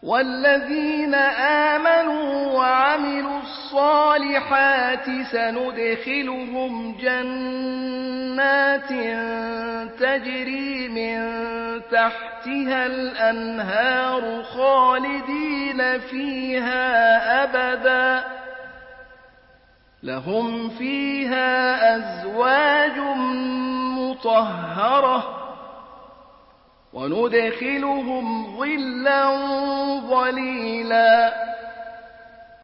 والذين آمنوا وعملوا الصالحات سندخلهم جنات تجري من تحتها الأنهار خالدين فيها أبدا لهم فيها أزواج مطهرة وندخلهم ظلا ظليلا